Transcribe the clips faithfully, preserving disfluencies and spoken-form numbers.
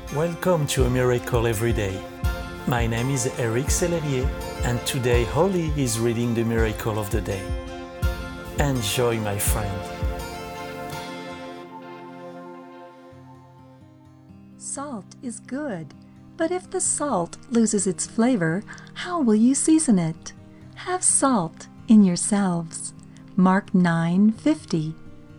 Welcome to A Miracle Every Day. My name is Eric Sellerier, and today Holly is reading the Miracle of the Day. Enjoy, my friend. Salt is good, but if the salt loses its flavor, how will you season it? Have salt in yourselves. Mark nine fifty.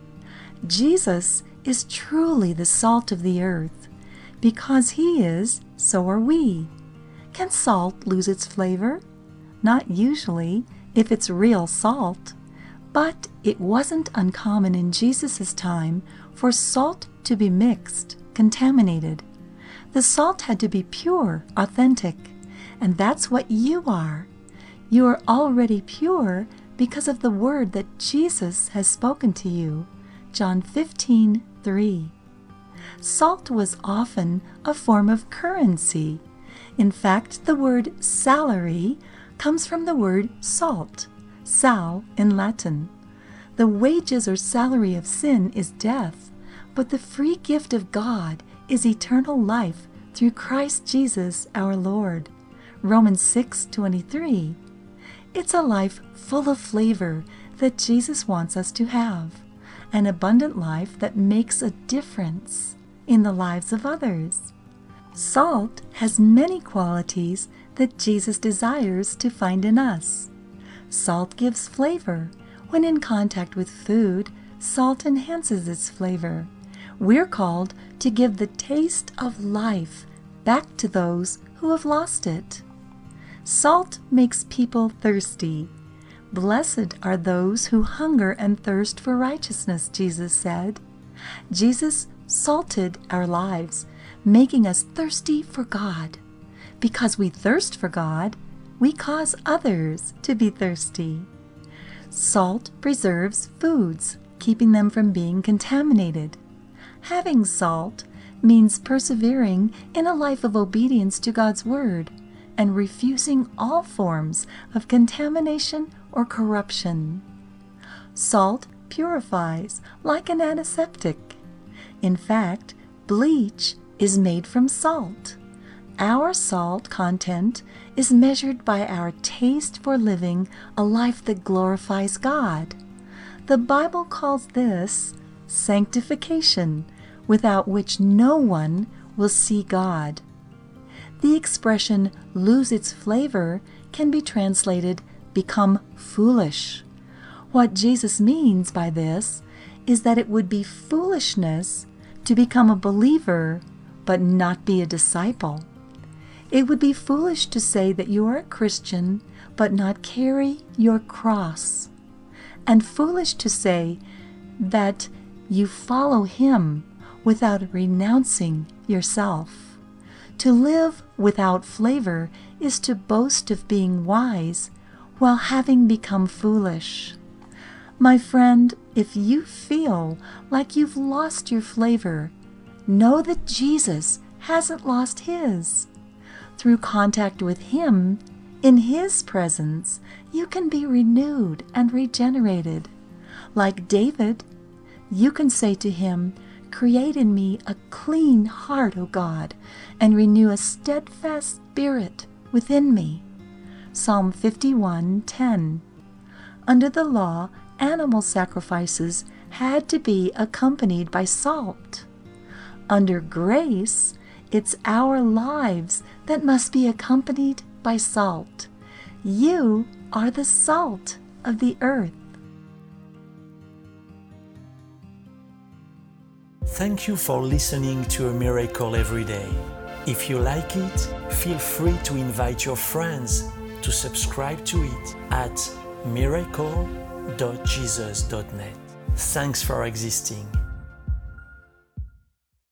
Jesus is truly the salt of the earth. Because he is, so are we. Can salt lose its flavor? Not usually, if it's real salt. But it wasn't uncommon in Jesus' time for salt to be mixed, contaminated. The salt had to be pure, authentic, and that's what you are. You are already pure because of the word that Jesus has spoken to you. John fifteen three. Salt was often a form of currency. In fact, the word salary comes from the word salt, sal in Latin. The wages or salary of sin is death, but the free gift of God is eternal life through Christ Jesus our Lord. Romans six twenty-three. It's a life full of flavor that Jesus wants us to have, an abundant life that makes a difference in the lives of others. Salt has many qualities that Jesus desires to find in us. Salt gives flavor. When in contact with food, salt enhances its flavor. We're called to give the taste of life back to those who have lost it. Salt makes people thirsty. Blessed are those who hunger and thirst for righteousness, Jesus said. Jesus salted our lives, making us thirsty for God. Because we thirst for God, we cause others to be thirsty. Salt preserves foods, keeping them from being contaminated. Having salt means persevering in a life of obedience to God's word and refusing all forms of contamination or corruption. Salt purifies like an antiseptic. In fact, bleach is made from salt. Our salt content is measured by our taste for living a life that glorifies God. The Bible calls this sanctification, without which no one will see God. The expression lose its flavor can be translated become foolish. What Jesus means by this is that it would be foolishness to become a believer but not be a disciple. It would be foolish to say that you are a Christian but not carry your cross, and foolish to say that you follow him without renouncing yourself. To live without flavor is to boast of being wise while having become foolish. My friend, if you feel like you've lost your flavor, know that Jesus hasn't lost his. Through contact with him, in his presence, you can be renewed and regenerated. Like David, you can say to him, "Create in me a clean heart, O God, and renew a steadfast spirit within me." Psalm fifty-one ten. Under the law, animal sacrifices had to be accompanied by salt. Under grace, it's our lives that must be accompanied by salt. You are the salt of the earth. Thank you for listening to A Miracle Every Day. If you like it, feel free to invite your friends to subscribe to it at miracle dot jesus dot net. Thanks for existing.